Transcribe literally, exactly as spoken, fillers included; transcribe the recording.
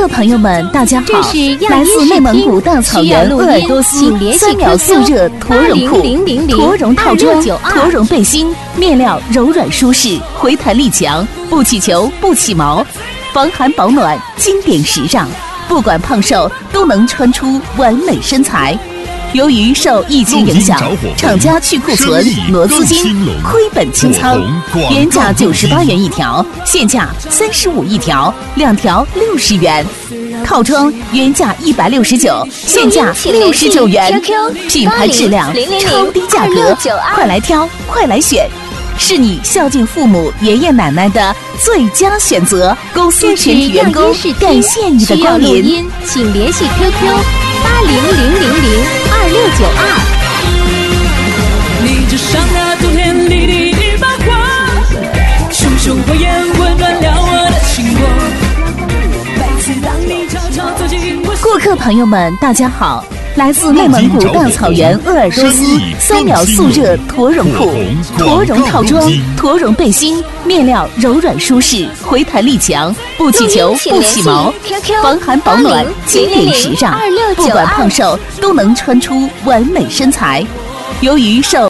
客朋友们，大家好！ 这是来自内蒙古大草原鄂尔多斯三秒速热驼绒裤、驼绒套装、驼绒背心，面料柔软舒适，回弹力强，不起球不起毛，防寒保暖，经典时尚，不管胖瘦都能穿出完美身材。由于受疫情影响，厂家去库存、挪资金、亏本清仓，原价九十八元一条，现价三十五一条，两条六十元。套装原价一百六十九，现价六十九元。品牌质量，超低价格，快来挑，快来选，是你孝敬父母、爷爷奶奶的最佳选择。公司全体员工感谢你的光临， 请联系 Q Q 八零零零零二六九二。 你就像那冬天里的一把火，熊熊火焰温暖了我的心窝。每次当你悄悄走进我， 顾客朋友们，大家好！来自内蒙古大草原鄂尔多斯三秒速热驼绒裤、驼绒套装、驼绒背心，面料柔软舒适，回弹力强，不起球不起毛，防寒保暖，经典时尚，不管胖瘦都能穿出完美身材。由于受